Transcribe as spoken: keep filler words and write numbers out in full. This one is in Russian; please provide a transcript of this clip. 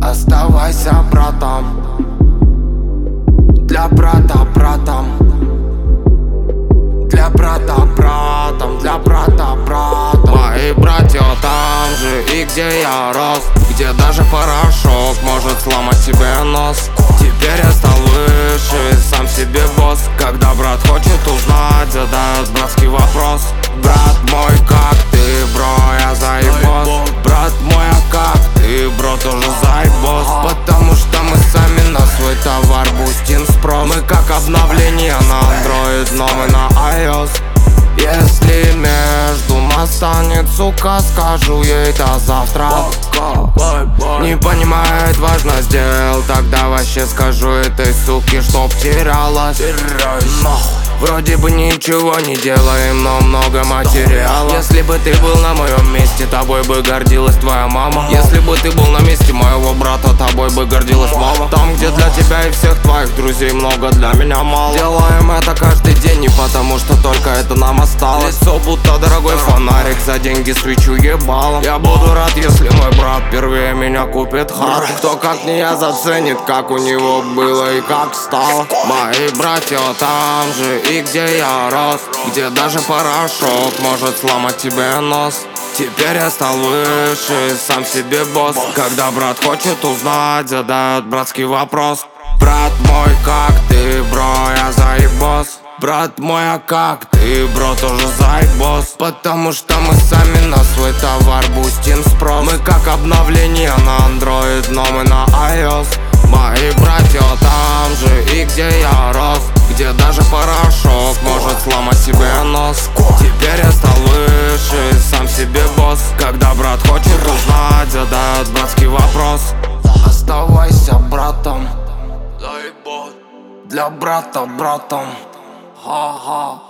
Оставайся братом, для брата братом, для брата братом, для брата братом. Мои братья там же и где я рос, где даже порошок может сломать тебе нос. Теперь я стал выше, сам себе босс. Когда брат хочет узнать, задает братский вопрос: брат мой, как ты, бро, я заебос. Брат мой, а как ты, бро, тоже заебос. Потому что мы сами на свой товар бустим спрос. Мы как обновление на Android, но мы на iOS. Если между настанет, сука, скажу ей до завтра. Не понимает важность дел, тогда вообще скажу этой суке, чтоб терялась. Вроде бы ничего не делаем, но много материала. Если бы ты был на моем месте, тобой бы гордилась твоя мама. Если бы ты был на месте моего брата, тобой бы гордилась мама. Там, где для тебя и всех твоих друзей много, для меня мало. Делаем это каждый день, не потому что только это нам осталось. Лицо будто дорогой фонарик, за деньги свечу ебалом. Я буду рад, если мой брат первее меня купит хат. Кто как не я заценит, как у него было и как стало. Мои братья там же и где я рос, где даже порошок может сломать тебе нос. Теперь я стал выше, сам себе босс. Когда брат хочет узнать, задает братский вопрос: брат мой, как ты, бро, я заебос. Брат мой, а как ты, бро, тоже заебос. Потому что мы сами на свой товар бустим спрос. Мы как обновление на Android, но мы на iOS. Мои братья там же и где я рос, где даже порошок может сломать себе нос. Теперь я стал выше, сам себе босс. Когда брат хочет узнать, задает братский вопрос: оставайся братом, для брата братом. Ха-ха.